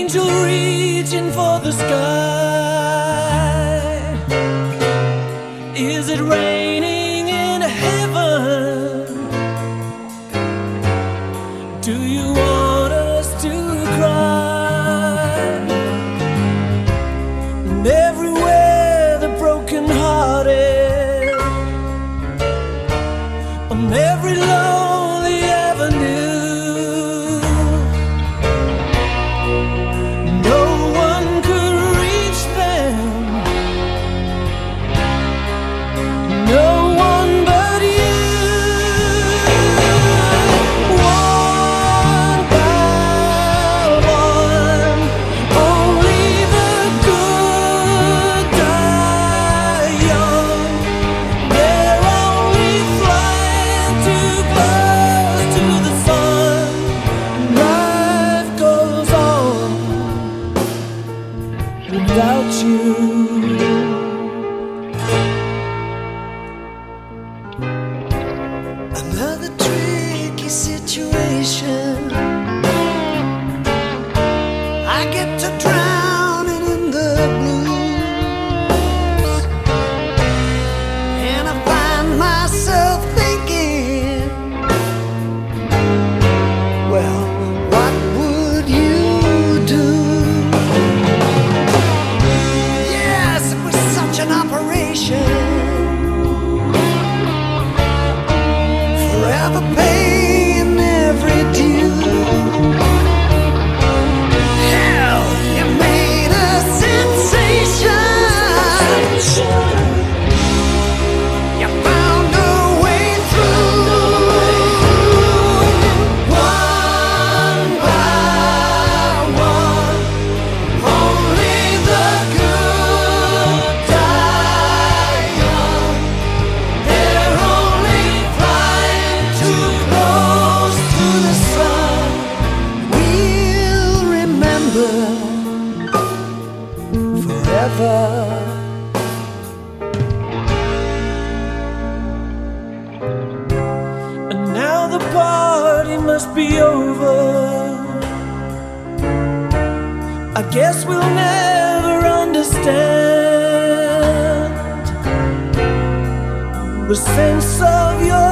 angel reaching for the sky. Is it raining in heaven? Do you want us to cry? And everywhere the broken-hearted, on every lonely avenue, no one could reach them, no one but you. One by one, only the good die young. They're only flying too close to the sun. Life goes on without you. Another tricky situation. I get to drowning in the blues, and I find myself thinking, well, what would you do? Yes, it was such an operation, forever paying every due. Hell, you made a sensation. You found a way through. One by one, only the good die young. They're only flying too close to the sun. We'll remember forever. And now the party must be over. I guess we'll never understand the sense of your